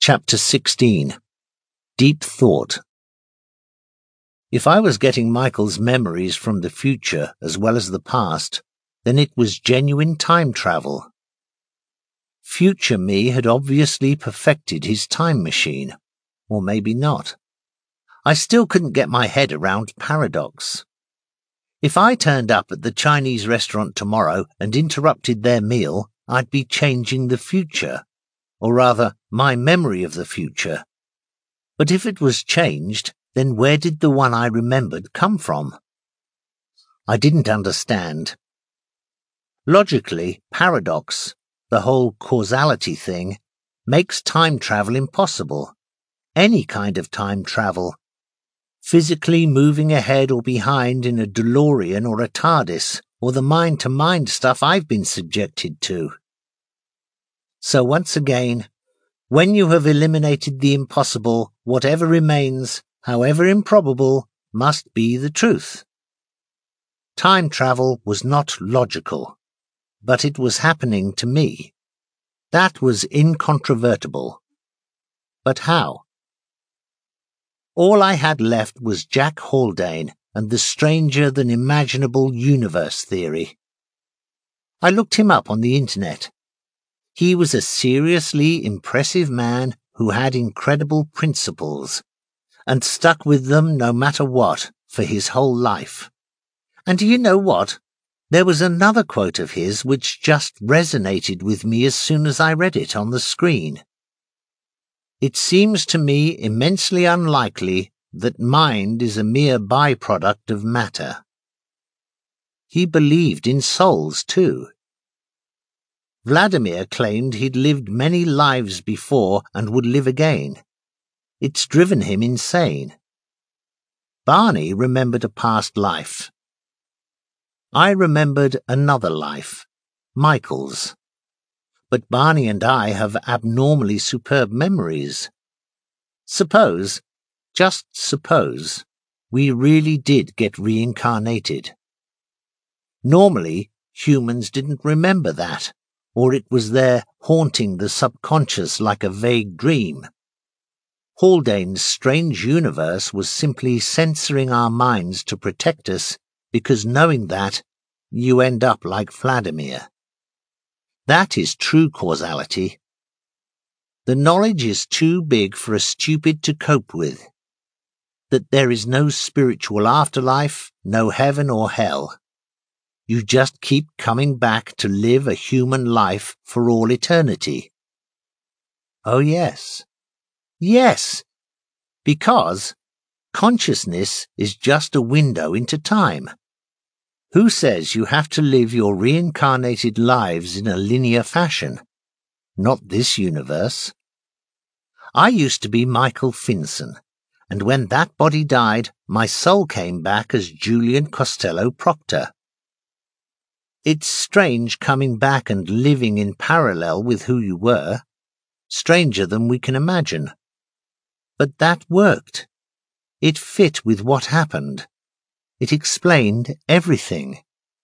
Chapter 16. Deep Thought. If I was getting Michael's memories from the future as well as the past, then it was genuine time travel. Future me had obviously perfected his time machine, or maybe not. I still couldn't get my head around paradox. If I turned up at the Chinese restaurant tomorrow and interrupted their meal, I'd be changing the future, or rather, my memory of the future. But if it was changed, then where did the one I remembered come from? I didn't understand. Logically, paradox, the whole causality thing, makes time travel impossible. Any kind of time travel. Physically moving ahead or behind in a DeLorean or a TARDIS, or the mind-to-mind stuff I've been subjected to. So once again, when you have eliminated the impossible, whatever remains, however improbable, must be the truth. Time travel was not logical, but it was happening to me. That was incontrovertible. But how? All I had left was Jack Haldane and the stranger-than-imaginable universe theory. I looked him up on the internet. He was a seriously impressive man who had incredible principles, and stuck with them no matter what for his whole life. And do you know what? There was another quote of his which just resonated with me as soon as I read it on the screen. It seems to me immensely unlikely that mind is a mere byproduct of matter. He believed in souls, too. Vladimir claimed he'd lived many lives before and would live again. It's driven him insane. Barney remembered a past life. I remembered another life, Michael's. But Barney and I have abnormally superb memories. Suppose, just suppose, we really did get reincarnated. Normally, humans didn't remember that, or it was there haunting the subconscious like a vague dream. Haldane's strange universe was simply censoring our minds to protect us, because knowing that, you end up like Vladimir. That is true causality. The knowledge is too big for a stupid to cope with. That there is no spiritual afterlife, no heaven or hell. You just keep coming back to live a human life for all eternity. Oh yes. Yes! Because consciousness is just a window into time. Who says you have to live your reincarnated lives in a linear fashion? Not this universe. I used to be Michael Finson, and when that body died, my soul came back as Julian Costello Proctor. It's strange coming back and living in parallel with who you were. Stranger than we can imagine. But that worked. It fit with what happened. It explained everything.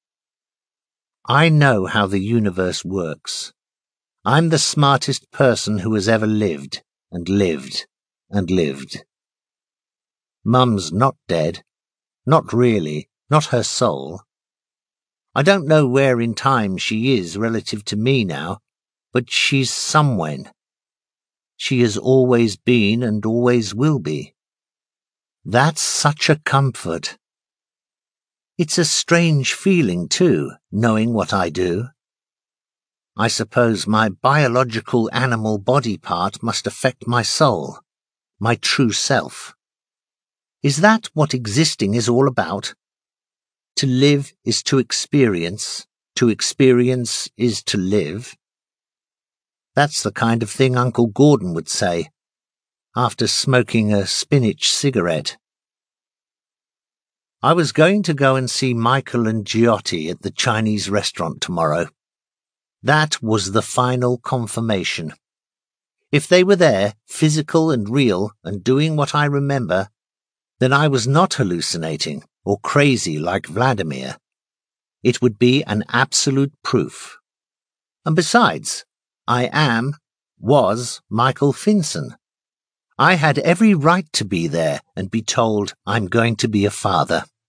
I know how the universe works. I'm the smartest person who has ever lived, and lived, and lived. Mum's not dead. Not really. Not her soul. I don't know where in time she is relative to me now, but she's somewhen. She has always been and always will be. That's such a comfort. It's a strange feeling, too, knowing what I do. I suppose my biological animal body part must affect my soul, my true self. Is that what existing is all about? To live is to experience is to live. That's the kind of thing Uncle Gordon would say, after smoking a spinach cigarette. I was going to go and see Michael and Giotti at the Chinese restaurant tomorrow. That was the final confirmation. If they were there, physical and real, and doing what I remember, then I was not hallucinating or crazy like Vladimir. It would be an absolute proof. And besides, I am, was Michael Finson. I had every right to be there and be told I'm going to be a father.